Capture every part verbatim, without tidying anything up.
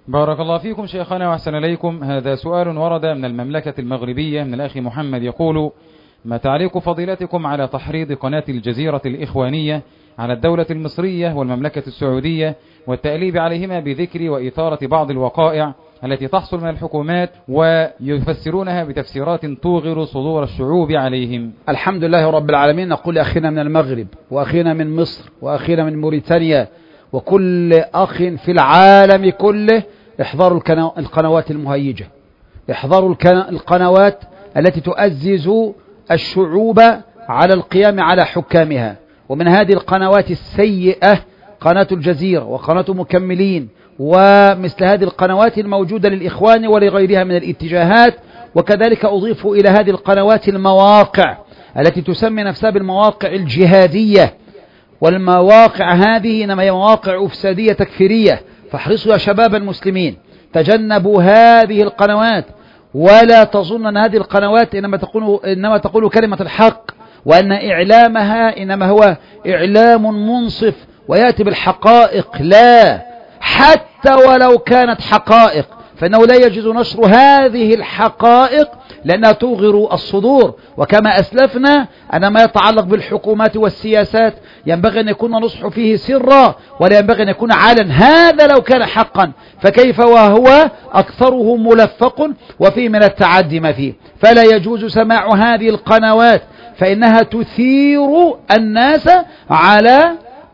بارك الله فيكم شيخنا وأحسن إليكم. هذا سؤال ورد من المملكة المغربية من الأخ محمد يقول: ما تعليق فضيلتكم على تحريض قناة الجزيرة الإخوانية على الدولة المصرية والمملكة السعودية والتأليب عليهما بذكر وإثارة بعض الوقائع التي تحصل من الحكومات ويفسرونها بتفسيرات توغر صدور الشعوب عليهم؟ الحمد لله رب العالمين. نقول أخينا من المغرب وأخينا من مصر وأخينا من موريتانيا وكل أخ في العالم كله: احذروا القنوات المهيجة، احذروا القنوات التي تؤزز الشعوب على القيام على حكامها. ومن هذه القنوات السيئة قناة الجزيرة وقناة مكملين ومثل هذه القنوات الموجودة للإخوان ولغيرها من الاتجاهات. وكذلك أضيف إلى هذه القنوات المواقع التي تسمي نفسها بالمواقع الجهادية، والمواقع هذه إنما هي مواقع أفسادية تكفيرية. فاحرصوا يا شباب المسلمين، تجنبوا هذه القنوات، ولا تظن أن هذه القنوات إنما تقول, إنما تقول كلمة الحق، وأن إعلامها إنما هو إعلام منصف ويأتي بالحقائق. لا، حتى ولو كانت حقائق فإنه لا يجوز نشر هذه الحقائق لأنها توغر الصدور. وكما أسلفنا أن ما يتعلق بالحكومات والسياسات ينبغي أن يكون نصح فيه سرا ولا ينبغي أن يكون علنا. هذا لو كان حقا، فكيف وهو أكثره ملفق وفيه من التعدي ما فيه. فلا يجوز سماع هذه القنوات فإنها تثير الناس على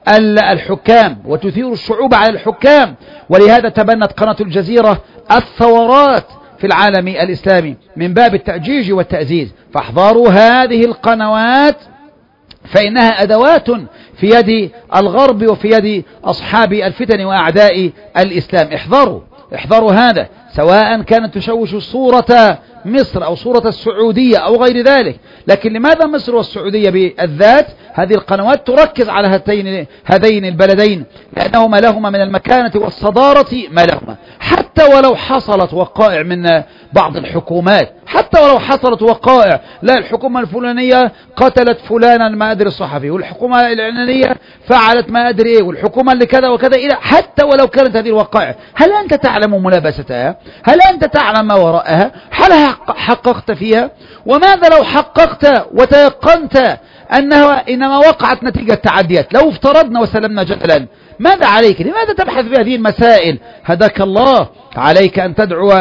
الحكام وتثير الشعوب على الحكام. ولهذا تبنت قناة الجزيرة الثورات في العالم الإسلامي من باب التأجيج والتأزيز. فاحذروا هذه القنوات فإنها أدوات في يد الغرب وفي يد أصحاب الفتن وأعداء الإسلام. احذروا احذروا هذا، سواء كانت تشوش صورة مصر أو صورة السعودية أو غير ذلك. لكن لماذا مصر والسعودية بالذات؟ هذه القنوات تركز على هاتين هذين البلدين لأنهما لهما من المكانة والصدارة ما لهما. حتى ولو حصلت وقائع من بعض الحكومات، حتى ولو حصلت وقائع، لا الحكومة الفلانية قتلت فلانا ما أدري الصحفي، والحكومة الإعلانية فعلت ما أدري إيه، والحكومة اللي كذا وكذا إلى، حتى ولو كانت هذه الوقائع هل أنت تعلم ملابستها؟ هل أنت تعلم ما وراءها؟ هل حققت فيها؟ وماذا لو حققت وتيقنت أنها إنما وقعت نتيجة تعديات؟ لو افترضنا وسلمنا جدلا، ماذا عليك؟ لماذا تبحث في هذه المسائل؟ هداك الله. عليك أن تدعو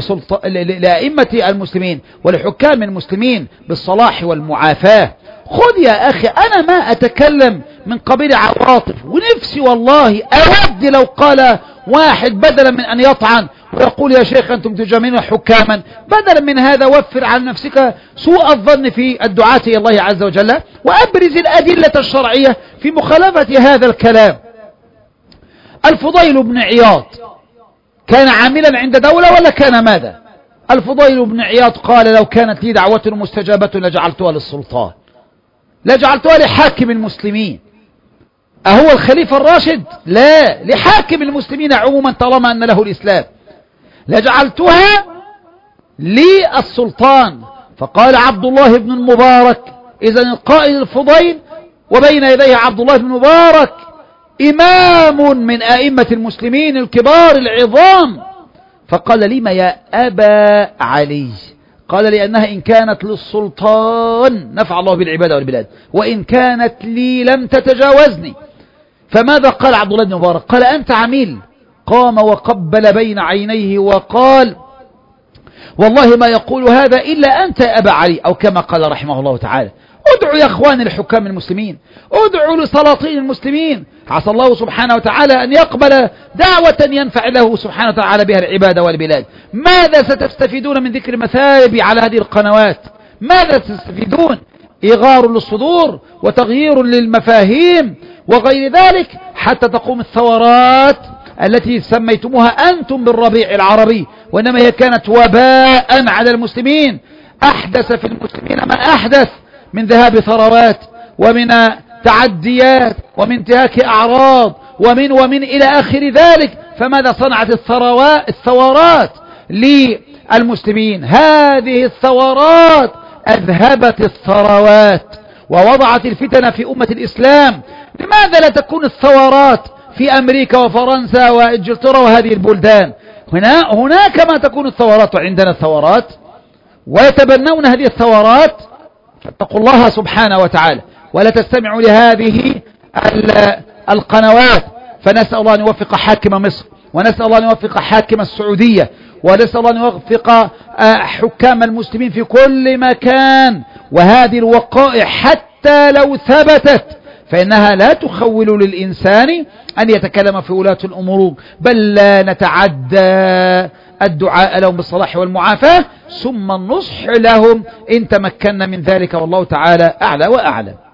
لأئمة المسلمين ولحكام المسلمين بالصلاح والمعافاة. خذ يا أخي، أنا ما أتكلم من قبيل عواطف، ونفسي والله أود لو قال واحد بدلا من أن يطعن ويقول يا شيخ أنتم تجاملون حكاما، بدلا من هذا وفر عن نفسك سوء الظن في الدعاة إلى الله عز وجل، وأبرز الأدلة الشرعية في مخالفة هذا الكلام. الفضيل بن عياض كان عاملا عند دولة ولا كان ماذا؟ الفضيل بن عياض قال لو كانت لي دعوة مستجابة لجعلتها للسلطان، لجعلتها لحاكم المسلمين. أهو الخليفة الراشد؟ لا، لحاكم المسلمين عموما طالما أن له الإسلام، لجعلتها للسلطان. فقال عبد الله بن المبارك، إذن القائد الفضيل وبين يديه عبد الله بن المبارك إمام من أئمة المسلمين الكبار العظام. فقال لما يا أبا علي؟ قال لأنها إن كانت للسلطان نفع الله بالعبادة والبلاد، وإن كانت لي لم تتجاوزني. فماذا قال عبد الله بن مبارك؟ قال أنت عميل. قام وقبل بين عينيه وقال والله ما يقول هذا إلا أنت يا أبا علي، أو كما قال رحمه الله تعالى. ادعوا يا أخوان لحكام المسلمين، ادعوا لسلاطين المسلمين، عسى الله سبحانه وتعالى أن يقبل دعوة ينفع له سبحانه وتعالى بها العبادة والبلاد. ماذا ستستفيدون من ذكر مثالب على هذه القنوات؟ ماذا ستستفيدون؟ إغار للصدور وتغيير للمفاهيم وغير ذلك، حتى تقوم الثورات التي سميتموها أنتم بالربيع العربي، وإنما هي كانت وباء على المسلمين. أحدث في المسلمين ما أحدث من ذهاب ثروات ومن تعديات ومن انتهاك أعراض ومن ومن إلى آخر ذلك. فماذا صنعت الثورات للمسلمين؟ هذه الثورات أذهبت الثروات ووضعت الفتن في أمة الإسلام. لماذا لا تكون الثورات في أمريكا وفرنسا وإنجلترا وهذه البلدان؟ هنا هناك ما تكون الثورات وعندنا الثورات، ويتبنون هذه الثورات. فاتقوا الله سبحانه وتعالى ولا تستمعوا لهذه القنوات. فنسأل الله أن يوفق حاكم مصر، ونسأل الله أن يوفق حاكم السعودية، ونسأل الله أن يوفق حكام المسلمين في كل مكان. وهذه الوقائع حتى لو ثبتت فإنها لا تخول للإنسان أن يتكلم في ولاة الأمور، بل لا نتعدى الدعاء لهم بالصلاح والمعافاة ثم النصح لهم إن تمكنا من ذلك، والله تعالى أعلى وأعلم.